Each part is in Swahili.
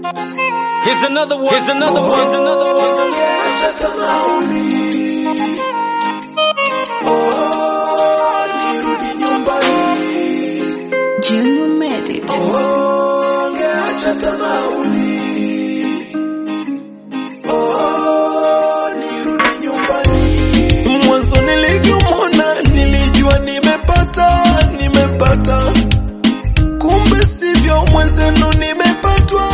Here's another one. Here's another one. Here's another one. Nirudi nyumbani. Junior made it. Ngeacha nauli. Nirudi nyumbani. Mwanzo nilivyomwona nilijua nimepata. Kumbe sivyo mwenzenu nimepatwa.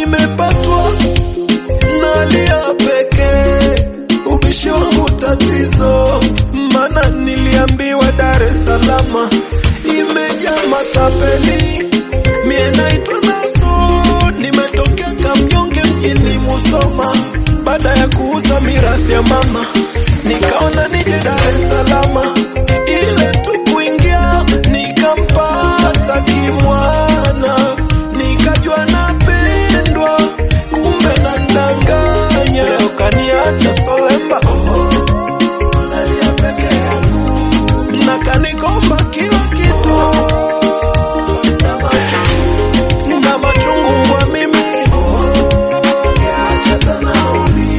Nalia pekee, ubishi wangu tatizo. Maana niliambiwa Dar es Salaam imejaa matapeli. Mie naitwa Naso, nimetokea Kamnyonge mjini Musoma. Baada ya kuuza mirathi ya mama, nikaona nije Dar es Salaam. Ile tu kuingia, nikampata kimwana. Nikajua napendwa, kumbe nandanganya. Leo kaniacha solemba, nalia peke yangu. Na kanikomba kila kitu, na machungu wa mimi. Ngeacha nauli.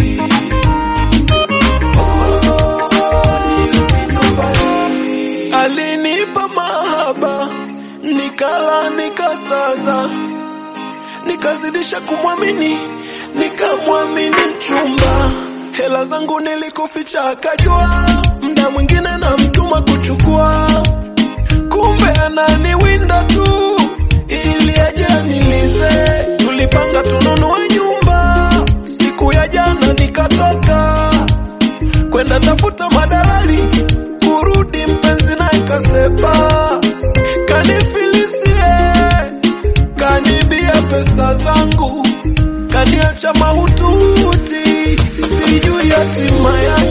Nirudi nyumbani. Alinipa mahaba, nikala nikasaza. Nikazidisha kumwamini, nikamwamini mchumba. Hela zangu nilikuficha akajua, mda mwingine na mtuma kuchukua. Kumbe ananiwinda tu, ili aje anilize. Tulipanga tununue nyumba, siku ya jana nikatoka kwenda tafuta madalali. Kurudi mpenzi naye kasepa, kanifilisie, kanibia pesa zangu, kaniacha mahututi. Sijui hatima yake.